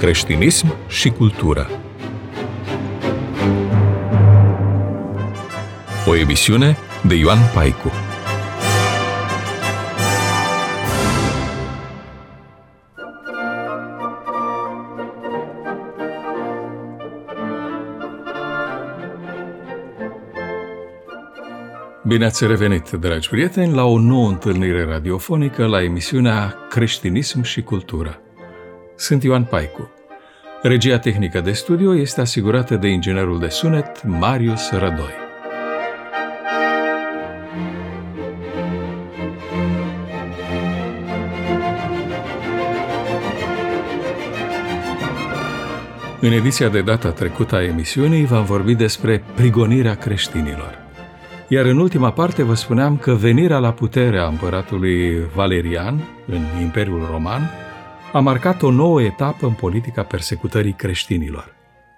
creștinism și cultură. O emisiune de Ioan Paicu. Bine ați revenit, dragi prieteni, la o nouă întâlnire radiofonică la emisiunea Creștinism și cultură. Sunt Ioan Paicu. Regia tehnică de studio este asigurată de inginerul de sunet Marius Rădoi. În ediția de data trecută a emisiunii v-am vorbit despre prigonirea creștinilor. Iar în ultima parte vă spuneam că venirea la putere a împăratului Valerian în Imperiul Roman a marcat o nouă etapă în politica persecutării creștinilor.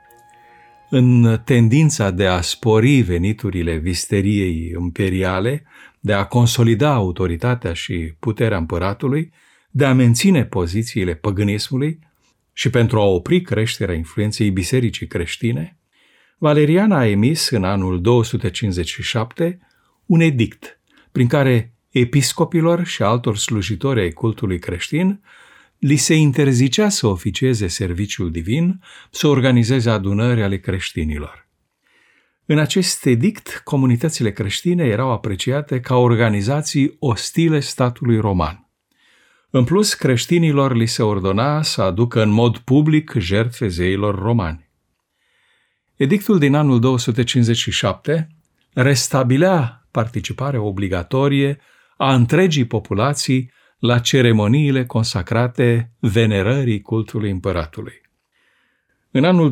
În tendința de a spori veniturile visteriei imperiale, de a consolida autoritatea și puterea împăratului, de a menține pozițiile păgânismului și pentru a opri creșterea influenței bisericii creștine, Valerian a emis în anul 257 un edict prin care episcopilor și altor slujitori ai cultului creștin li se interzicea să oficieze serviciul divin, să organizeze adunări ale creștinilor. În acest edict, comunitățile creștine erau apreciate ca organizații ostile statului roman. În plus, creștinilor li se ordona să aducă în mod public jertfe zeilor romani. Edictul din anul 257 restabilea participarea obligatorie a întregii populații la ceremoniile consacrate venerării cultului împăratului. În anul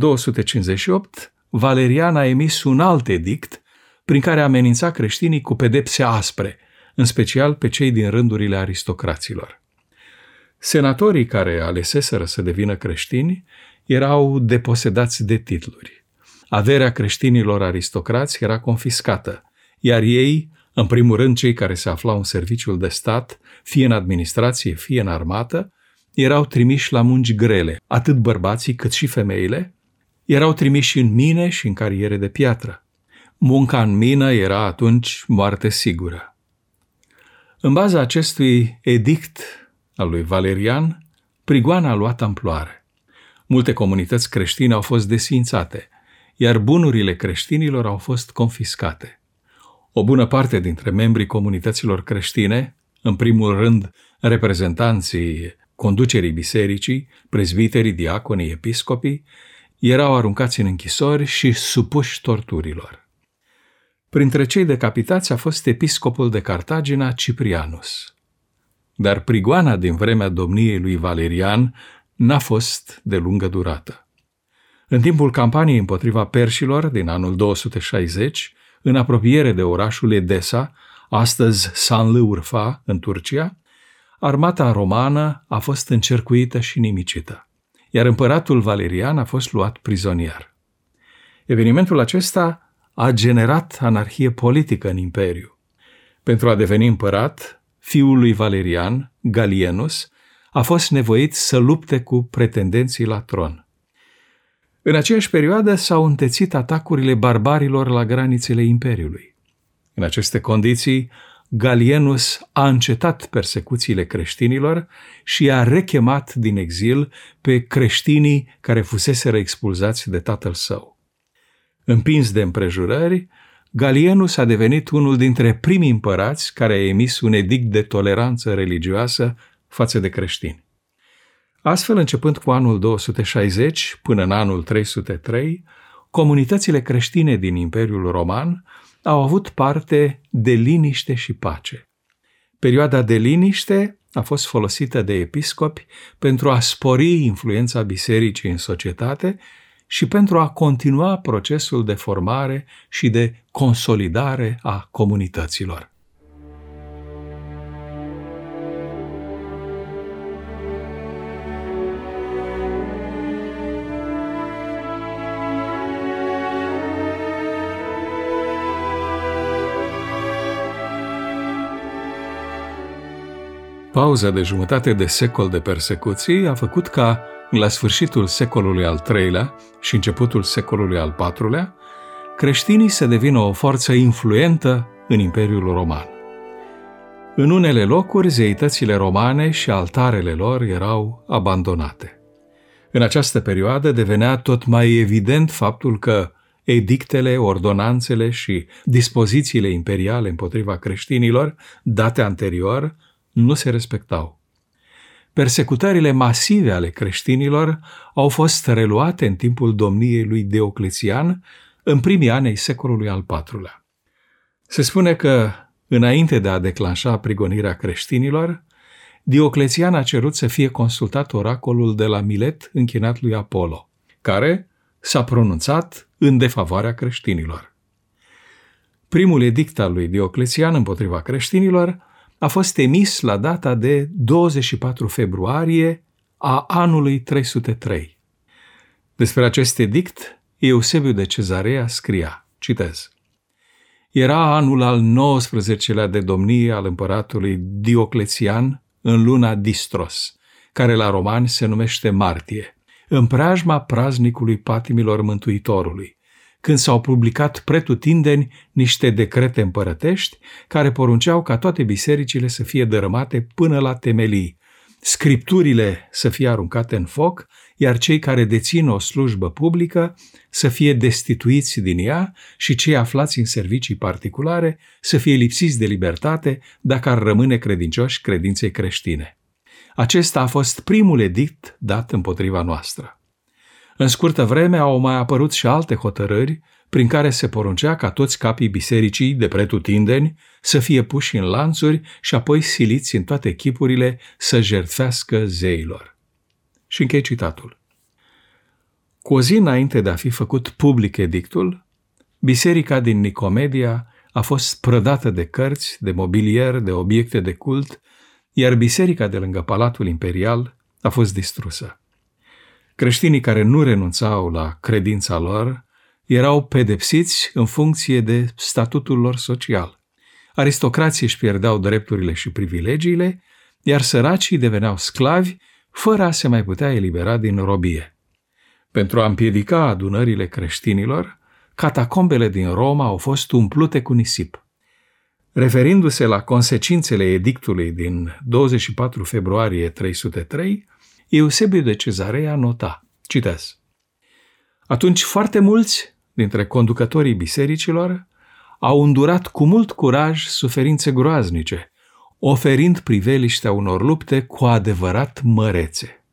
258, Valerian a emis un alt edict prin care amenința creștinii cu pedepse aspre, în special pe cei din rândurile aristocraților. Senatorii care aleseseră să devină creștini erau deposedați de titluri. Averea creștinilor aristocrați era confiscată, iar ei, în primul rând cei care se aflau în serviciul de stat, fie în administrație, fie în armată, erau trimiși la munci grele, atât bărbații cât și femeile, erau trimiși în mine și în cariere de piatră. Munca în mină era atunci moarte sigură. În baza acestui edict al lui Valerian, prigoana a luat amploare. Multe comunități creștine au fost desființate, iar bunurile creștinilor au fost confiscate. O bună parte dintre membrii comunităților creștine, în primul rând reprezentanții conducerii bisericii, prezbiterii, diaconii, episcopii, erau aruncați în închisori și supuși torturilor. Printre cei decapitați a fost episcopul de Cartagina, Ciprianus. Dar prigoana din vremea domniei lui Valerian n-a fost de lungă durată. În timpul campaniei împotriva perșilor din anul 260, în apropiere de orașul Edesa, astăzi Sanlâurfa, în Turcia, armata romană a fost încercuită și nimicită, iar împăratul Valerian a fost luat prizonier. Evenimentul acesta a generat anarhie politică în imperiu. Pentru a deveni împărat, fiul lui Valerian, Gallienus, a fost nevoit să lupte cu pretendenții la tron. În aceeași perioadă s-au întețit atacurile barbarilor la granițele imperiului. În aceste condiții, Gallienus a încetat persecuțiile creștinilor și a rechemat din exil pe creștinii care fuseseră expulzați de tatăl său. Împins de împrejurări, Gallienus a devenit unul dintre primii împărați care a emis un edict de toleranță religioasă față de creștini. Astfel, începând cu anul 260 până în anul 303, comunitățile creștine din Imperiul Roman au avut parte de liniște și pace. Perioada de liniște a fost folosită de episcopi pentru a spori influența bisericii în societate și pentru a continua procesul de formare și de consolidare a comunităților. Pauza de jumătate de secol de persecuții a făcut ca la sfârșitul secolului al III-lea și începutul secolului al IV-lea, creștinii să devină o forță influentă în Imperiul Roman. În unele locuri, zeitățile romane și altarele lor erau abandonate. În această perioadă devenea tot mai evident faptul că edictele, ordonanțele și dispozițiile imperiale împotriva creștinilor, date anterior, nu se respectau. Persecutările masive ale creștinilor au fost reluate în timpul domniei lui Dioclețian în primii ani ai secolului al IV-lea. Se spune că, înainte de a declanșa prigonirea creștinilor, Dioclețian a cerut să fie consultat oracolul de la Milet închinat lui Apollo, care s-a pronunțat în defavoarea creștinilor. Primul edict al lui Dioclețian împotriva creștinilor a fost emis la data de 24 februarie a anului 303. Despre acest edict, Eusebiu de Cezarea scria, citez: Era anul al 19-lea de domnie al împăratului Dioclețian în luna Distros, care la romani se numește martie, în preajma praznicului patimilor Mântuitorului, când s-au publicat pretutindeni niște decrete împărătești care porunceau ca toate bisericile să fie dărâmate până la temelii, scripturile să fie aruncate în foc, iar cei care dețin o slujbă publică să fie destituiți din ea și cei aflați în servicii particulare să fie lipsiți de libertate dacă ar rămâne credincioși credinței creștine. Acesta a fost primul edict dat împotriva noastră. În scurtă vreme au mai apărut și alte hotărâri prin care se poruncea ca toți capii bisericii de pretutindeni să fie puși în lanțuri și apoi siliți în toate chipurile să jertfească zeilor. Și închei citatul. Cu o zi înainte de a fi făcut public edictul, biserica din Nicomedia a fost prădată de cărți, de mobilier, de obiecte de cult, iar biserica de lângă Palatul Imperial a fost distrusă. Creștinii care nu renunțau la credința lor erau pedepsiți în funcție de statutul lor social. Aristocrații își pierdeau drepturile și privilegiile, iar săracii deveneau sclavi fără a se mai putea elibera din robie. Pentru a împiedica adunările creștinilor, catacombele din Roma au fost umplute cu nisip. Referindu-se la consecințele edictului din 24 februarie 303, Eusebiu de Cezarea nota, citez: Atunci foarte mulți dintre conducătorii bisericilor au îndurat cu mult curaj suferințe groaznice, oferind priveliștea unor lupte cu adevărat mărețe.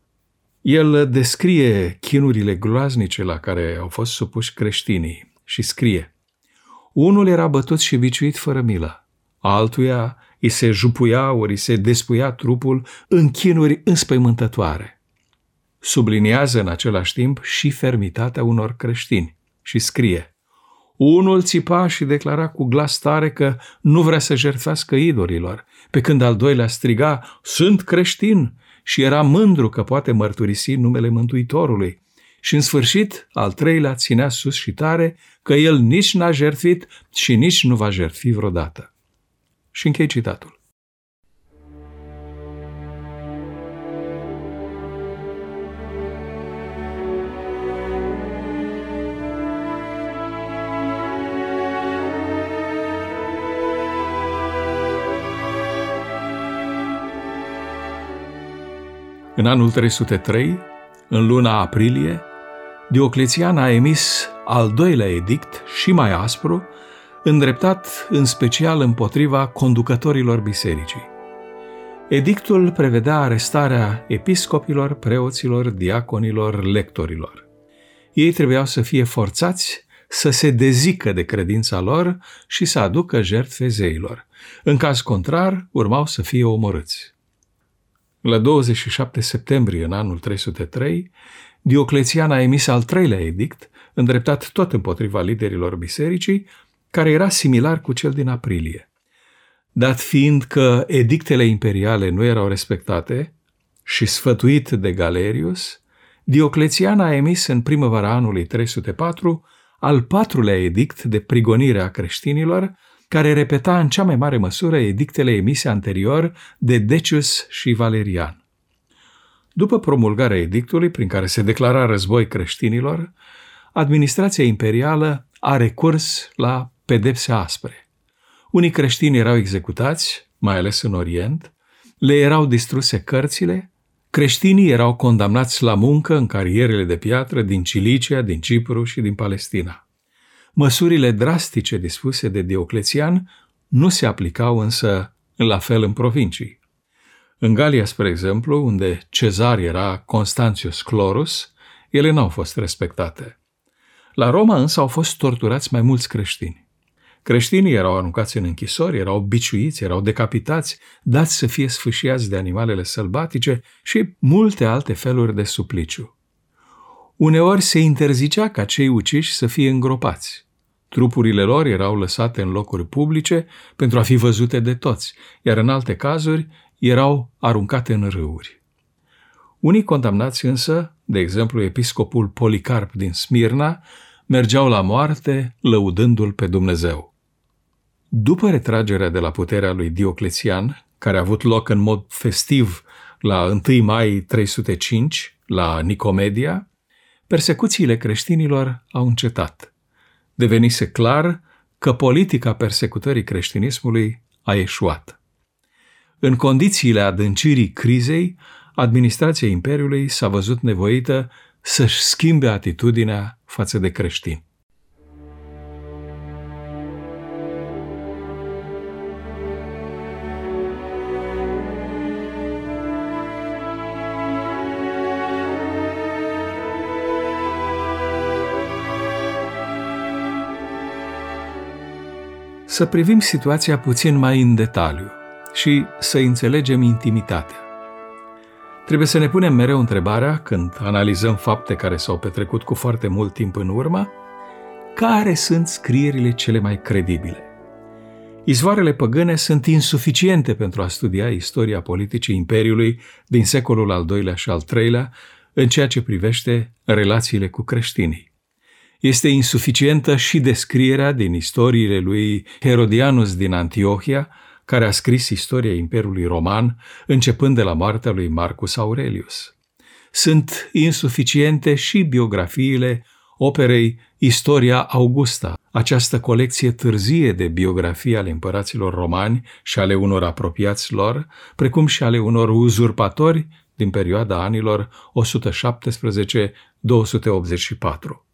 El descrie chinurile groaznice la care au fost supuși creștinii și scrie: Unul era bătut și biciuit fără milă, altuia îi se jupuia ori îi se despuia trupul în chinuri înspăimântătoare. Subliniază în același timp și fermitatea unor creștini și scrie: Unul țipa și declara cu glas tare că nu vrea să jertfească idolilor, pe când al doilea striga: Sunt creștin, și era mândru că poate mărturisi numele Mântuitorului. Și în sfârșit, al treilea ținea sus și tare că el nici n-a jertfit și nici nu va jertfi vreodată. Și închei citatul. În anul 303, în luna aprilie, Dioclețian a emis al doilea edict și mai aspru, îndreptat în special împotriva conducătorilor bisericii. Edictul prevedea arestarea episcopilor, preoților, diaconilor, lectorilor. Ei trebuiau să fie forțați să se dezică de credința lor și să aducă jertfe zeilor. În caz contrar, urmau să fie omorâți. La 27 septembrie în anul 303, Dioclețian a emis al treilea edict, îndreptat tot împotriva liderilor bisericii, care era similar cu cel din aprilie. Dat fiind că edictele imperiale nu erau respectate și sfătuit de Galerius, Dioclețian a emis în primăvara anului 304 al patrulea edict de prigonire a creștinilor, care repeta în cea mai mare măsură edictele emise anterior de Decius și Valerian. După promulgarea edictului prin care se declara război creștinilor, administrația imperială a recurs la pedepse aspre. Unii creștini erau executați, mai ales în Orient, le erau distruse cărțile, creștinii erau condamnați la muncă în carierele de piatră din Cilicia, din Cipru și din Palestina. Măsurile drastice dispuse de Dioclețian nu se aplicau însă la fel în provincii. În Galia, spre exemplu, unde cezar era Constantius Chlorus, ele n-au fost respectate. La Roma însă au fost torturați mai mulți creștini. Creștinii erau aruncați în închisori, erau biciuiți, erau decapitați, dați să fie sfâșiați de animalele sălbatice și multe alte feluri de supliciu. Uneori se interzicea ca cei uciși să fie îngropați. Trupurile lor erau lăsate în locuri publice pentru a fi văzute de toți, iar în alte cazuri erau aruncate în râuri. Unii condamnați însă, de exemplu episcopul Policarp din Smirna, mergeau la moarte lăudându-l pe Dumnezeu. După retragerea de la puterea lui Dioclețian, care a avut loc în mod festiv la 1 mai 305 la Nicomedia, persecuțiile creștinilor au încetat. Devenise clar că politica persecutării creștinismului a eșuat. În condițiile adâncirii crizei, administrația Imperiului s-a văzut nevoită să-și schimbe atitudinea față de creștini. Să privim situația puțin mai în detaliu și să înțelegem intimitatea. Trebuie să ne punem mereu întrebarea, când analizăm fapte care s-au petrecut cu foarte mult timp în urmă, care sunt scrierile cele mai credibile? Izvoarele păgâne sunt insuficiente pentru a studia istoria politicii Imperiului din secolul al II-lea și al III-lea în ceea ce privește relațiile cu creștinii. Este insuficientă și descrierea din istoriile lui Herodianus din Antiohia, care a scris istoria Imperiului Roman, începând de la moartea lui Marcus Aurelius. Sunt insuficiente și biografiile operei Istoria Augusta, această colecție târzie de biografii ale împăraților romani și ale unor apropiați lor, precum și ale unor uzurpatori din perioada anilor 117-284.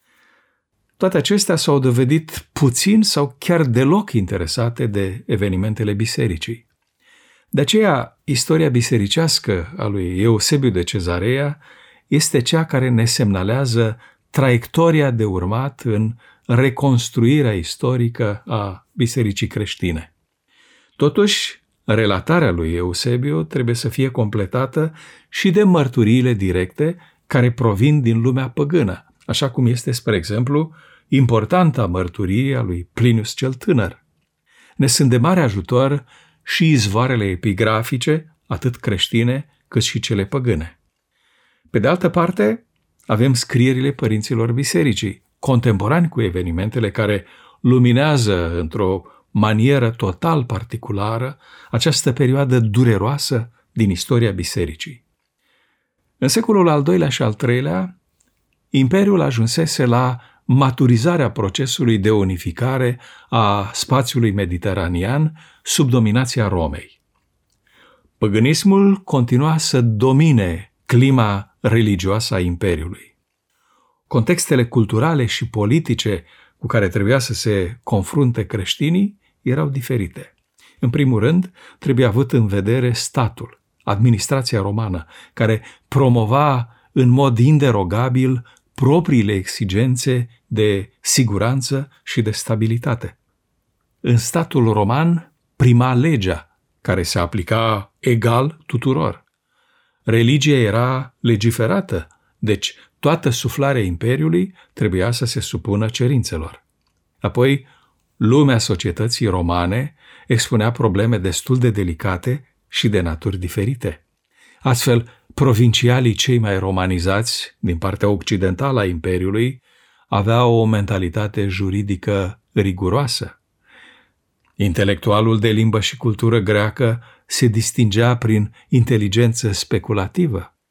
Toate acestea s-au dovedit puțin sau chiar deloc interesate de evenimentele bisericii. De aceea, istoria bisericească a lui Eusebiu de Cezarea este cea care ne semnalează traiectoria de urmat în reconstruirea istorică a bisericii creștine. Totuși, relatarea lui Eusebiu trebuie să fie completată și de mărturiile directe care provin din lumea păgână, așa cum este, spre exemplu, importanta mărturie a lui Plinius cel Tânăr. Ne sunt de mare ajutor și izvoarele epigrafice, atât creștine cât și cele păgâne. Pe de altă parte, avem scrierile părinților bisericii, contemporani cu evenimentele care luminează într-o manieră total particulară această perioadă dureroasă din istoria bisericii. În secolul al II-lea și al III-lea, Imperiul ajunsese la maturizarea procesului de unificare a spațiului mediteranean sub dominația Romei. Păgânismul continua să domine clima religioasă a Imperiului. Contextele culturale și politice cu care trebuia să se confrunte creștinii erau diferite. În primul rând, trebuie avut în vedere statul, administrația romană, care promova în mod inderogabil propriile exigențe de siguranță și de stabilitate. În statul roman prima legea, care se aplica egal tuturor. Religia era legiferată, deci toată suflarea Imperiului trebuia să se supună cerințelor. Apoi, lumea societății romane expunea probleme destul de delicate și de naturi diferite. Astfel, provincialii cei mai romanizați din partea occidentală a Imperiului aveau o mentalitate juridică riguroasă. Intelectualul de limbă și cultură greacă se distingea prin inteligență speculativă,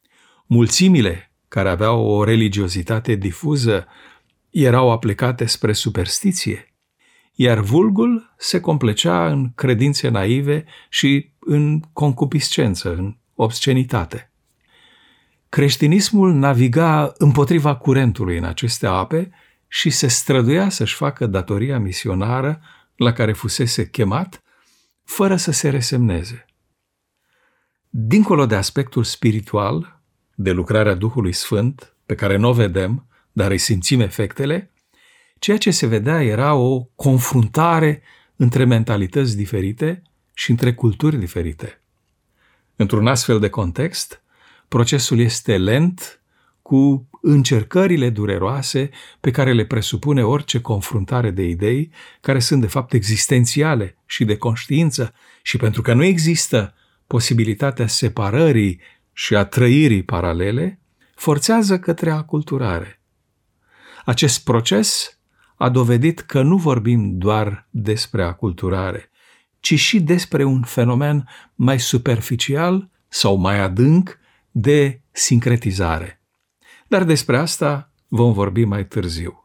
Mulțimile care aveau o religiozitate difuză erau aplicate spre superstiție, iar vulgul se complacea în credințe naive și în concupiscență, în obscenitate. Creștinismul naviga împotriva curentului în aceste ape și se străduia să-și facă datoria misionară la care fusese chemat, fără să se resemneze. Dincolo de aspectul spiritual, de lucrarea Duhului Sfânt, pe care nu o vedem, dar îi simțim efectele, ceea ce se vedea era o confruntare între mentalități diferite și între culturi diferite. Într-un astfel de context, procesul este lent, cu încercările dureroase pe care le presupune orice confruntare de idei, care sunt de fapt existențiale și de conștiință, și pentru că nu există posibilitatea separării și a trăirii paralele, forțează către aculturare. Acest proces a dovedit că nu vorbim doar despre aculturare, ci și despre un fenomen mai superficial sau mai adânc de sincretizare. Dar despre asta vom vorbi mai târziu.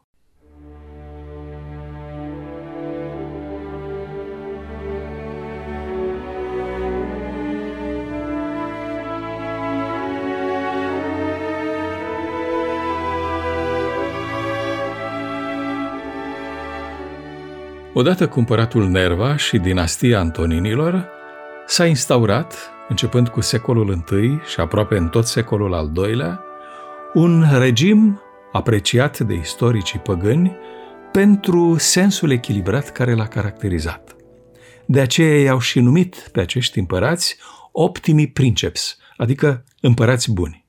Odată cu împăratul Nerva și dinastia Antoninilor, s-a instaurat, începând cu secolul I și aproape în tot secolul al II-lea, un regim apreciat de istoricii păgâni pentru sensul echilibrat care l-a caracterizat. De aceea i-au și numit pe acești împărați optimi princeps, adică împărați buni.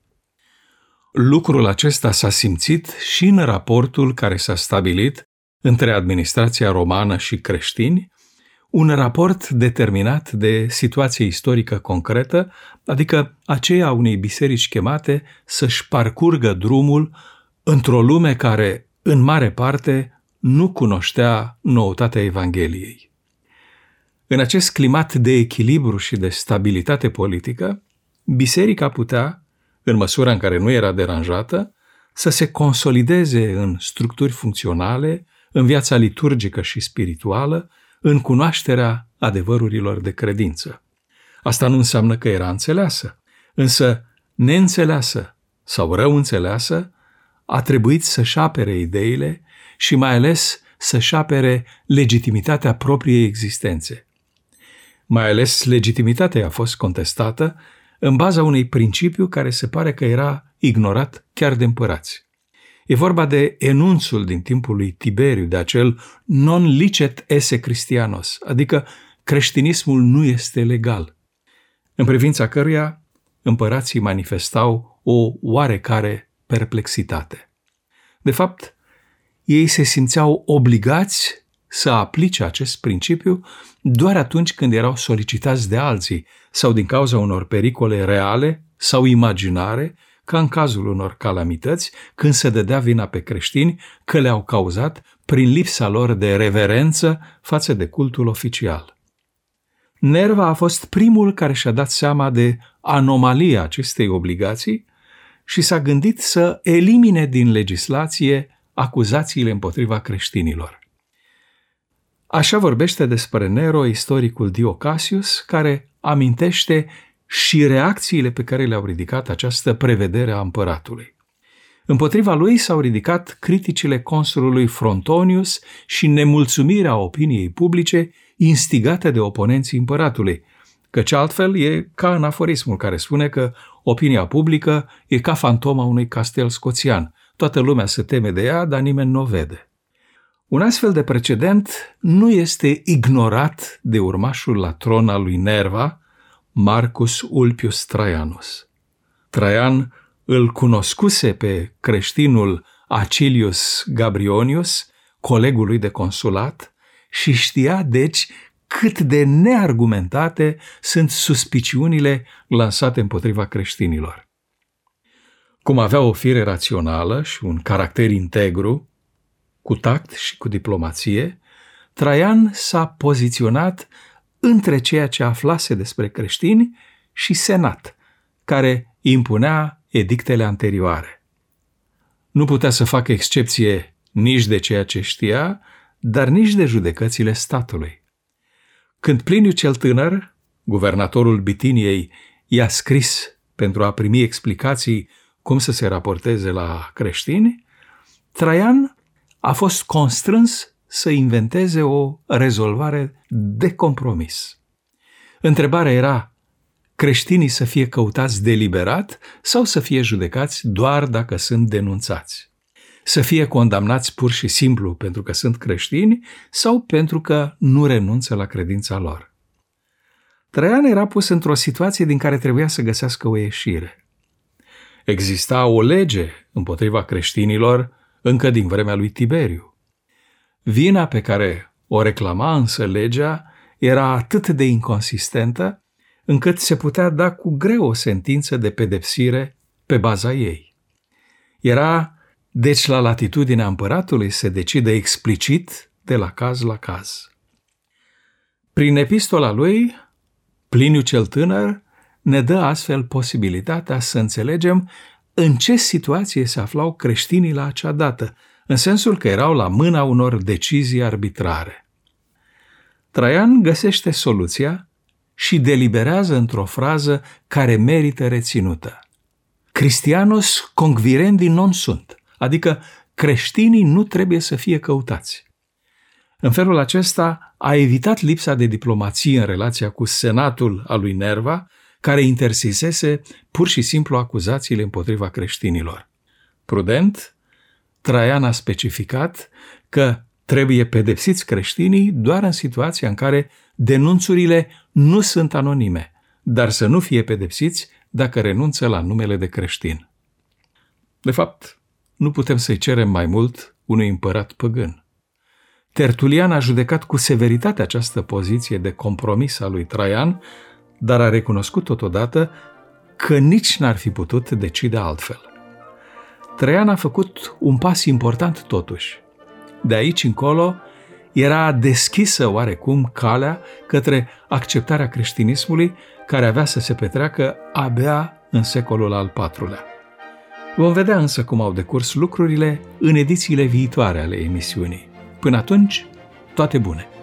Lucrul acesta s-a simțit și în raportul care s-a stabilit între administrația romană și creștini, un raport determinat de situație istorică concretă, adică aceea unei biserici chemate să-și parcurgă drumul într-o lume care, în mare parte, nu cunoștea noutatea Evangheliei. În acest climat de echilibru și de stabilitate politică, biserica putea, în măsura în care nu era deranjată, să se consolideze în structuri funcționale, în viața liturgică și spirituală, în cunoașterea adevărurilor de credință. Asta nu înseamnă că era înțeleasă, însă neînțeleasă sau rău înțeleasă, a trebuit să-și apere ideile și mai ales să-și apere legitimitatea propriei existențe. Mai ales legitimitatea a fost contestată în baza unui principiu care se pare că era ignorat chiar de împărați. E vorba de enunțul din timpul lui Tiberiu, de acel non licet esse Christianos, adică creștinismul nu este legal, în privința căruia împărații manifestau o oarecare perplexitate. De fapt, ei se simțeau obligați să aplice acest principiu doar atunci când erau solicitați de alții sau din cauza unor pericole reale sau imaginare, ca în cazul unor calamități, când se dădea vina pe creștini că le-au cauzat prin lipsa lor de reverență față de cultul oficial. Nerva a fost primul care și-a dat seama de anomalia acestei obligații și s-a gândit să elimine din legislație acuzațiile împotriva creștinilor. Așa vorbește despre Nero istoricul Dio Cassius, care amintește și reacțiile pe care le-au ridicat această prevedere a împăratului. Împotriva lui s-au ridicat criticile consulului Frontonius și nemulțumirea opiniei publice instigate de oponenții împăratului, căci altfel e ca în aforismul care spune că opinia publică e ca fantoma unui castel scoțian. Toată lumea se teme de ea, dar nimeni nu o vede. Un astfel de precedent nu este ignorat de urmașul la tron al lui Nerva, Marcus Ulpius Traianus. Traian îl cunoscuse pe creștinul Acilius Gabrionius, colegul lui de consulat, și știa, deci, cât de neargumentate sunt suspiciunile lansate împotriva creștinilor. Cum avea o fire rațională și un caracter integru, cu tact și cu diplomație, Traian s-a poziționat între ceea ce aflase despre creștini și senat, care impunea edictele anterioare. Nu putea să facă excepție nici de ceea ce știa, dar nici de judecățile statului. Când Pliniu cel Tânăr, guvernatorul Bitiniei, i-a scris pentru a primi explicații cum să se raporteze la creștini, Traian a fost constrâns să inventeze o rezolvare de compromis. Întrebarea era: creștinii să fie căutați deliberat sau să fie judecați doar dacă sunt denunțați? Să fie condamnați pur și simplu pentru că sunt creștini sau pentru că nu renunță la credința lor? Traian era pus într-o situație din care trebuia să găsească o ieșire. Exista o lege împotriva creștinilor încă din vremea lui Tiberiu. Vina pe care o reclama însă legea era atât de inconsistentă încât se putea da cu greu o sentință de pedepsire pe baza ei. Era deci la latitudinea împăratului să decide explicit de la caz la caz. Prin epistola lui, Pliniu cel Tânăr ne dă astfel posibilitatea să înțelegem în ce situație se aflau creștinii la acea dată, în sensul că erau la mâna unor decizii arbitrare. Traian găsește soluția și deliberează într-o frază care merită reținută. Christianus conquirendi non sunt, adică creștinii nu trebuie să fie căutați. În felul acesta a evitat lipsa de diplomație în relația cu senatul al lui Nerva, care interzisese pur și simplu acuzațiile împotriva creștinilor. Prudent, Traian a specificat că trebuie pedepsiți creștinii doar în situația în care denunțurile nu sunt anonime, dar să nu fie pedepsiți dacă renunță la numele de creștin. De fapt, nu putem să-i cerem mai mult unui împărat păgân. Tertulian a judecat cu severitate această poziție de compromis a lui Traian, dar a recunoscut totodată că nici n-ar fi putut decide altfel. Traian a făcut un pas important totuși. De aici încolo era deschisă oarecum calea către acceptarea creștinismului, care avea să se petreacă abia în secolul al IV-lea. Vom vedea însă cum au decurs lucrurile în edițiile viitoare ale emisiunii. Până atunci, toate bune!